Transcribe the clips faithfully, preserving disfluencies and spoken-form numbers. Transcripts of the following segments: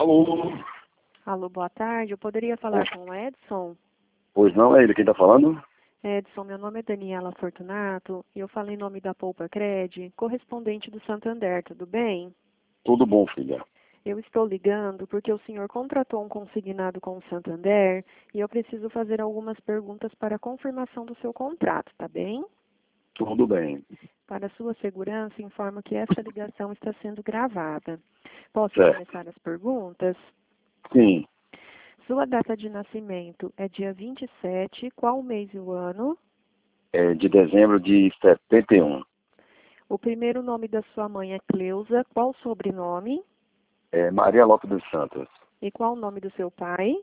Alô? Alô, boa tarde. Eu poderia falar com o Edson? Pois não, é ele quem tá falando? Edson, meu nome é Daniela Fortunato e eu falo em nome da Poupa Cred, correspondente do Santander, tudo bem? Tudo bom, filha. Eu estou ligando porque o senhor contratou um consignado com o Santander e eu preciso fazer algumas perguntas para a confirmação do seu contrato, tá bem? Tudo bem. Para sua segurança, informo que esta ligação está sendo gravada. Posso Certo. começar as perguntas? Sim, Sua data de nascimento é dia vinte e sete, qual o mês e o ano? é de dezembro de setenta e um. O primeiro nome da sua mãe é Cleusa, qual o sobrenome? É Maria Lopes dos Santos. E qual o nome do seu pai?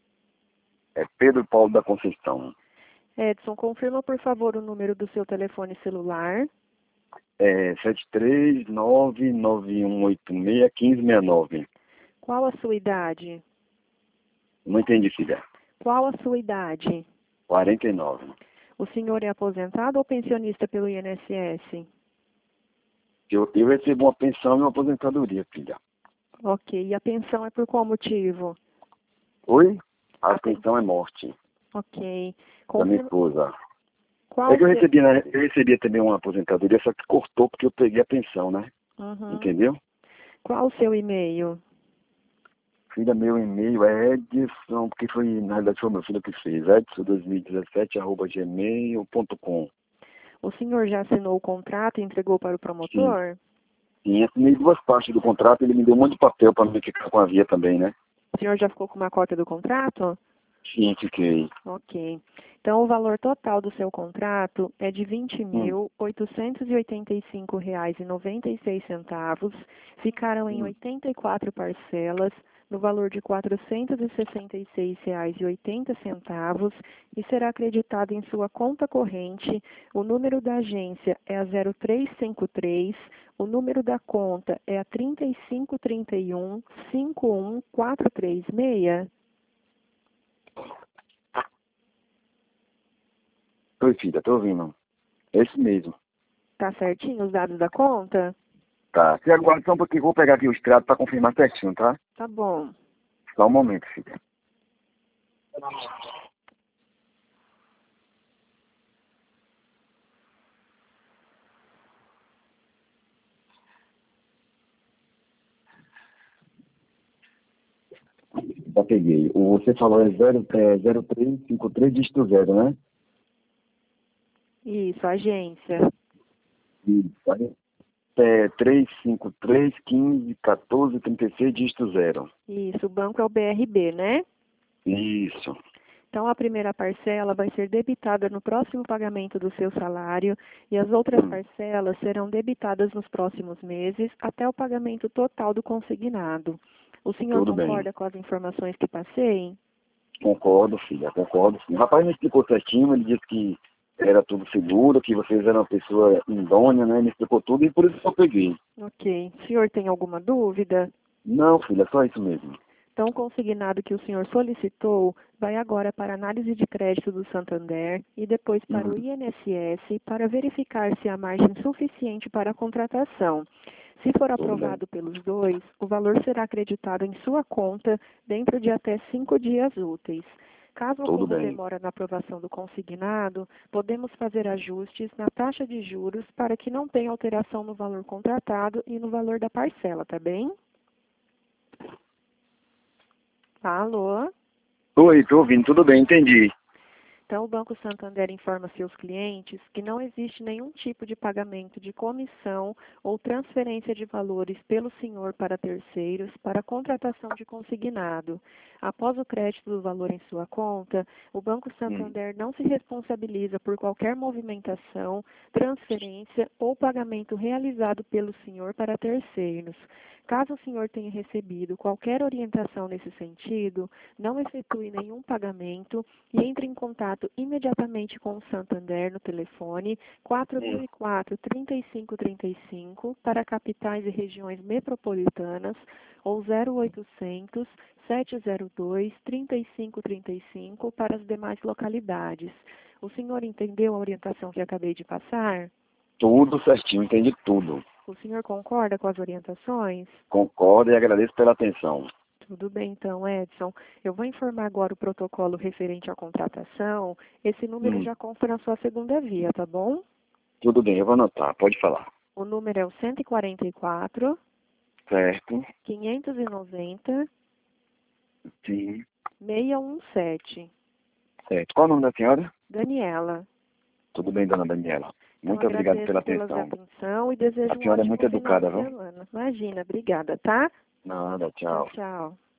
É Pedro Paulo da Conceição. Edson, confirma por favor o número do seu telefone celular. É sete três nove nove um oito seis um cinco seis nove. Qual a sua idade? Não entendi, filha. Qual a sua idade? quarenta e nove. O senhor é aposentado ou pensionista pelo I N S S? Eu, eu recebo uma pensão e uma aposentadoria, filha. Ok, e a pensão é por qual motivo? Oi? A A pen- pensão é morte Ok. da minha Confirma... esposa. Qual É que eu se- recebi, né? Eu recebia também uma aposentadoria, só que cortou porque eu peguei a pensão, né? Uhum. Entendeu? Qual o seu e-mail? Filha, meu e-mail é Edson, porque foi, na realidade foi meu filho que fez, edson dois mil e dezessete arroba gmail ponto com. O senhor já assinou o contrato e entregou para o Sim. promotor? E assinei duas partes do contrato, ele me deu um monte de papel para me ficar com a via também, né? O senhor já ficou com uma cópia do contrato? Sim, fiquei. Ok. Então, o valor total do seu contrato é de vinte Hum, mil oitocentos e oitenta e cinco reais e noventa e seis centavos. Ficaram em hum. oitenta e quatro parcelas, no valor de quatrocentos e sessenta e seis reais e oitenta centavos e será acreditado em sua conta corrente. O número da agência é a zero três cinco três, o número da conta é a trinta e cinco trinta e um cinquenta e um quatrocentos e trinta e seis. Oi, filha, tô ouvindo. É isso mesmo. Tá certinho os dados da conta? Tá. Você aguarda só um pouquinho, vou pegar aqui o extrato para confirmar certinho, tá? Tá bom. Só um momento, filha. Já peguei. O você falou é zero, é zero três cinco três dígito zero, né? Isso, agência. Isso. É três cinco três, quinze, quatorze, trinta e seis, dígito zero. Isso, o banco é o B R B, né? Isso. Então, a primeira parcela vai ser debitada no próximo pagamento do seu salário e as outras Hum, parcelas serão debitadas nos próximos meses até o pagamento total do consignado. O senhor tudo bem. concorda com as informações que passei? Concordo, filha, concordo sim. O rapaz me explicou certinho, ele disse que era tudo seguro, que vocês eram uma pessoa idônea, né? Me explicou tudo e por isso que eu peguei. Ok. O senhor tem alguma dúvida? Não, filha, só isso mesmo. Então, o consignado que o senhor solicitou vai agora para a análise de crédito do Santander e depois para o Hum, I N S S para verificar se há margem suficiente para a contratação. Se for tudo bem. aprovado pelos dois, o valor será acreditado em sua conta dentro de até cinco dias úteis. Caso Tudo ocorra bem. demora na aprovação do consignado, podemos fazer ajustes na taxa de juros para que não tenha alteração no valor contratado e no valor da parcela, tá bem? Alô? Oi, tô ouvindo, tudo bem, entendi. Então, o Banco Santander informa seus clientes que não existe nenhum tipo de pagamento de comissão ou transferência de valores pelo senhor para terceiros para a contratação de consignado. Após o crédito do valor em sua conta, o Banco Hum, Santander não se responsabiliza por qualquer movimentação, transferência ou pagamento realizado pelo senhor para terceiros. Caso o senhor tenha recebido qualquer orientação nesse sentido, não efetue nenhum pagamento e entre em contato imediatamente com o Santander no telefone quatro mil hum. e quatro, trinta e cinco trinta e cinco para capitais e regiões metropolitanas ou zero oitocentos, sete zero dois, trinta e cinco trinta e cinco para as demais localidades. O senhor entendeu a orientação que acabei de passar? Tudo certinho, entendi tudo. O senhor concorda com as orientações? Concordo e agradeço pela atenção. Tudo bem, então, Edson. Eu vou informar agora o protocolo referente à contratação. Esse número Hum, já consta na sua segunda via, tá bom? tudo bem, eu vou anotar, pode falar. O número é o cento e quarenta e quatro, Certo, quinhentos e noventa, sim, seiscentos e dezessete. certo. Qual o nome da senhora? Daniela, Tudo bem, dona Daniela. então Muito obrigado agradeço pela pela sua atenção. atenção e desejo A um senhora é ótimo muito final educada, de viu? semana. Imagina, obrigada, tá? Nada, Tchau, tchau. tchau.